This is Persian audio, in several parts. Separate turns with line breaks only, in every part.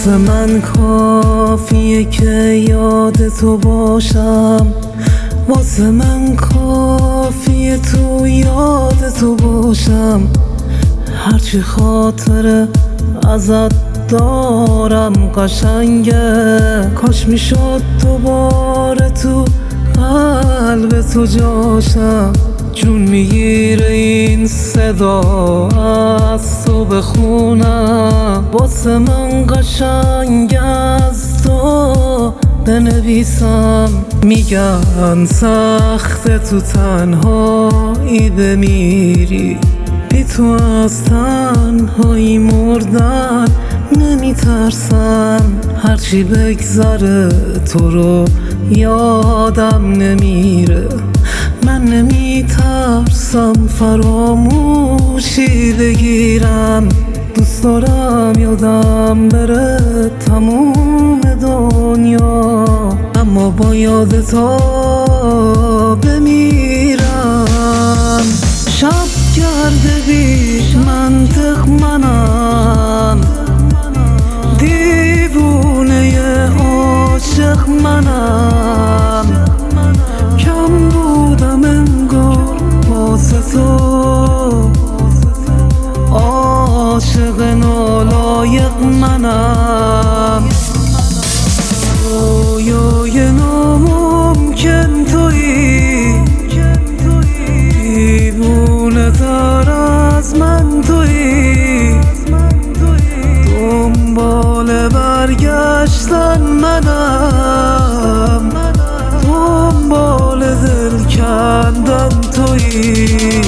واسه من کافیه که یاد تو باشم، واسه من کافیه تو یاد تو باشم. هرچی خاطره ازت دارم قشنگه، کاش میشد دوباره تو قلب تو جاشم. جون میگیره این صدا از تو بخونم، واسه من قشنگ از تو بنویسم. میگن سخته تو تنهایی بمیری، بی تو از تنهایی مردن نمیترسم. هرچی بگذره تو رو یادم نمیره، من نمیترسم فراموشی بگیرم. دوست دارم یادم بره تموم دنیا، اما با یاد تو بمیرم. شب کرده بی منطق منم، دیوونه عاشق منم. کم بودم انگار واسه تو، عاشق نالایق منم. رویای ناممکن تویی، دیوونه تر از من تویی. دنبال برگشتن منم، دنبال دل کندن تویی.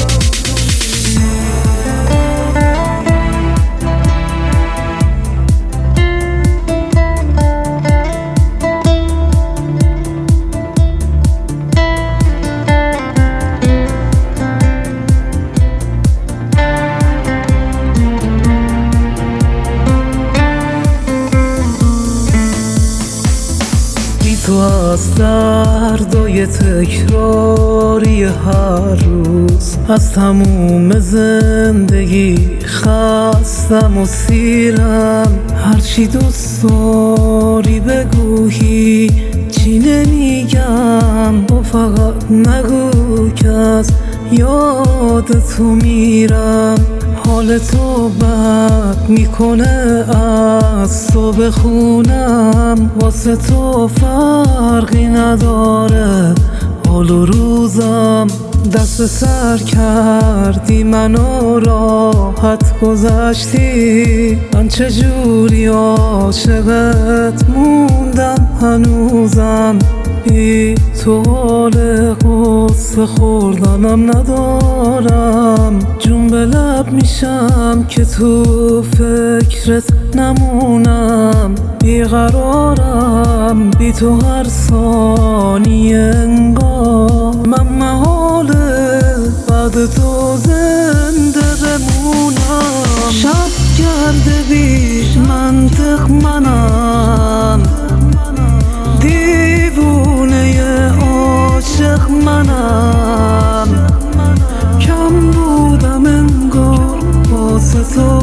تو از دردای تکراری هر روز، از تموم زندگی خستم و سیرم. هرچی دوست داری بگو هیچی نمیگم، تو فقط نگو که از یاد تو میرم. حال تو بد میکنه از تو بخونم، واسه تو فرقی نداره حال و روزم. دست سر کردی منو راحت گذشتی، من چجوری عاشقت موندم هنوزم. بی تو حال قصه خوردنم ندارم، جون به لب میشم که تو فکرت نمونم. بیقرارم بی تو هر ثانیه انگار، من محاله بعد تو زنده بمونم. شب کرده بی منطق منم، دیوونه عاشق منم. کم بودم انگار واسه تو،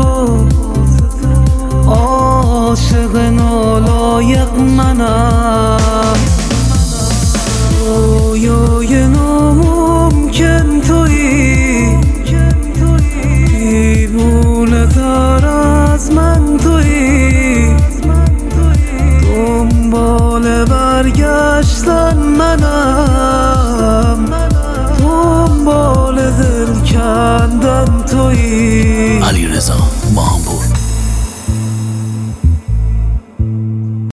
عاشق نالایق منم. رویای ناممکن تویی، دیوونه تر از من تویی. دنبال برگشتن منم، دنبال دل کندن تویی.